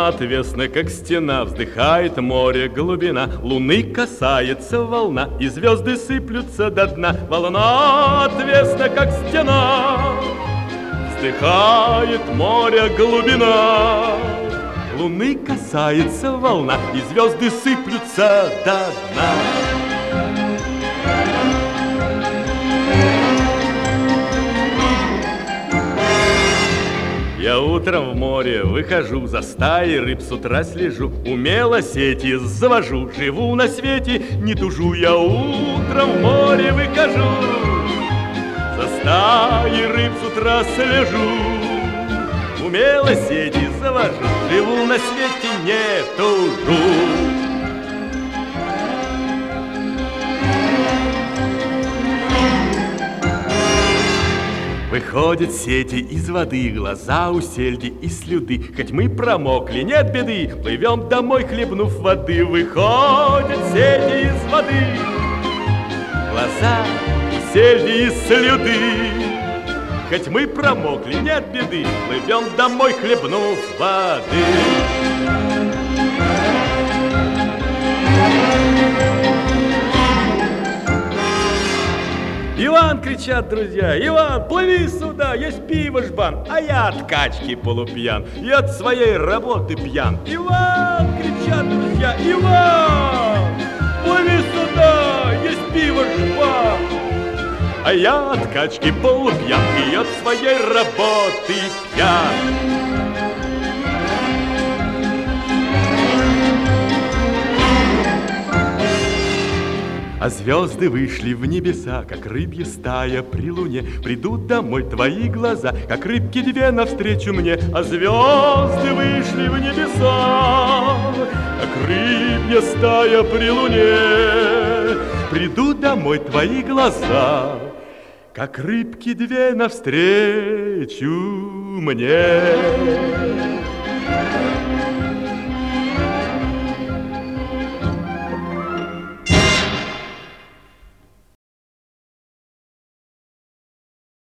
волна отвесна, как стена, вздыхает море глубина, луны касается волна, и звезды сыплются до дна. Волна отвесна, как стена, вздыхает море глубина, луны касается волна, и звезды сыплются до дна. Я утром в море выхожу, за стаей рыб с утра слежу, умело сети завожу, живу на свете, не тужу. Я утром в море выхожу, за стаей рыб с утра слежу, умело сети завожу, живу на свете, не тужу. Выходят сети из воды, глаза у сельди и слюды. Хоть мы промокли, нет беды, плывем домой, хлебнув воды. Выходят сети из воды, глаза у сельди и слюды. Хоть мы промокли, нет беды, плывем домой, хлебнув воды. Иван, кричат друзья, Иван, плыви сюда, есть пиво жбан, а я от качки полупьян и от своей работы пьян. Иван, кричат друзья, Иван, плыви сюда, есть пиво жбан, а я от качки полупьян и от своей работы пьян. А звезды вышли в небеса, как рыбья стая при луне. Придут домой твои глаза, как рыбки две навстречу мне. А звезды вышли в небеса, как рыбья стая при луне. Придут домой твои глаза, как рыбки две навстречу мне.